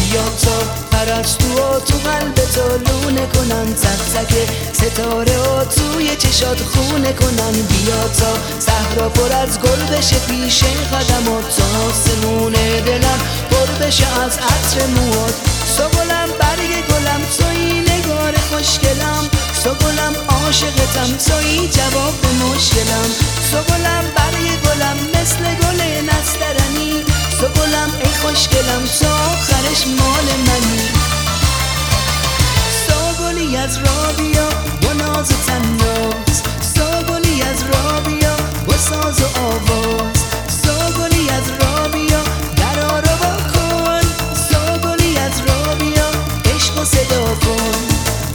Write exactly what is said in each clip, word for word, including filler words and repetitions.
بیا تا پرستو و تو قلب تو لونه کنن، زک زک ستاره و توی چشات خونه کنن. بیا تا صحرا پر از گل بشه پیش قدمات، تا آسمون دلم پر بشه از عطر موات. سوگلم برگ گلم توی نگار خوشگلم، سوگلم عاشقتم توی جواب مشکلم. سوگلم برگ گلم مثل گل نسترنی، سوگلم ای خوشگلم تو آخرش مال منی. سوگلی از رابیا و ناز و تناز، سوگلی از رابیا و ساز و آواز، سوگلی از رابیا درا رو با کن، سوگلی از رابیا عشق و صدا کن.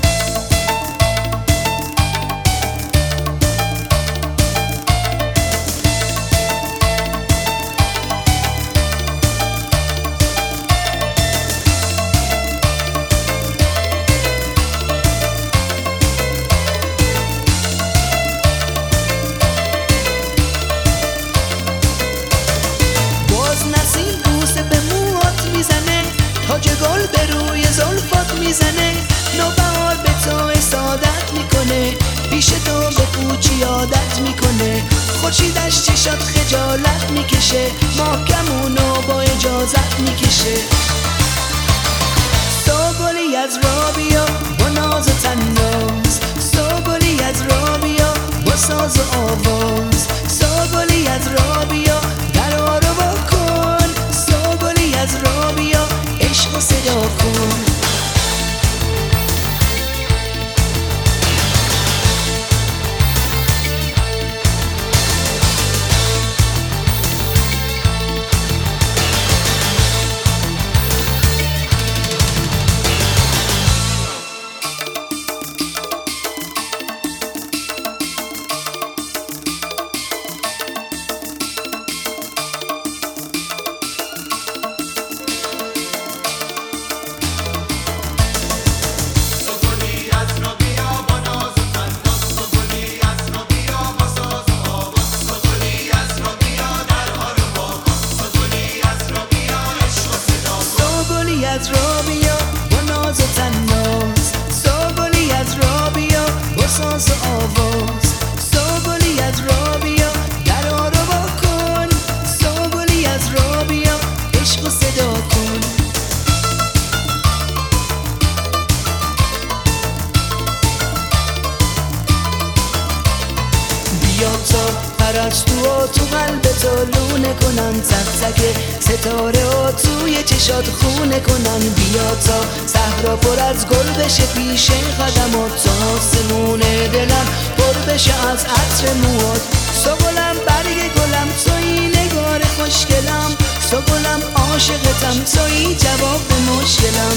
تاج گل به روی زلفات میزنه، نوبهار به تو اسادت میکنه، پیش تو به پوچی عادت میکنه. خورشیدش چشات خجالت میکشه، محکمونو با اجازت میکشه. سوگلی از رابیا با ناز و تناز، سوگلی از رابیا با ساز و آواز، سوگلی از رابیا درا رو با کن، سوگلی از رابیا عشق و صدا کن. از رابیا با ناز و تناز، سوگلی از رابیا با ساز و آواز، سوگلی از رابیا درا رو با کن، سوگلی از رابیا عشق و صدا کن. بیا تا پرستو و تو قلب تو لونه کنن، زک زک ستاره و توی چشات خونه کنن. بیا تا صحرا پر از گل بشه پیش قدمات، تا آسمون دلم پر بشه از عطر موات. سوگلم برگ گلم توی نگار خوشگلم، سوگلم عاشقتم توی جواب مشکلم.